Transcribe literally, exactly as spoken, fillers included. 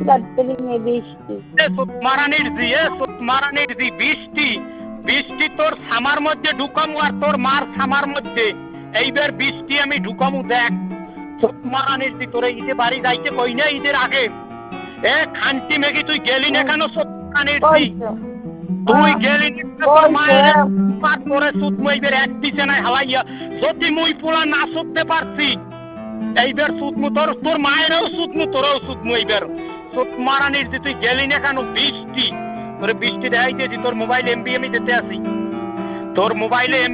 দার্জিলিংয়ে বৃষ্টি। এ সুত মারানির জি এ সুত মারানির জি বৃষ্টি বৃষ্টি তোর সামার মধ্যে ঢুকামু আর তোর মার সামার মধ্যে এইবার বৃষ্টি আমি ঢুকামু দেখ সুত মারানির জি তোরে ঈদে বাড়ি যাইতে কই না ঈদের আগে এ খান্তি মেঘি তুই গেলি না কেন সুত মারানির জি তুই গেলি না তোর মায়ের পার করে সুত মুইবের এক দিছে না হালাইয়া যদি মুই পোলা না সুততে পারছি এইবার সুত মু তোর তোর মায়েরও সুত মু তোরও সুত মু এইবার সুত মারানির যে তুই গেলি না কেন বৃষ্টি তোর বৃষ্টি দেখাইতেছি তোর মোবাইল এমবি আমি দিতে আসি তোর মোবাইলে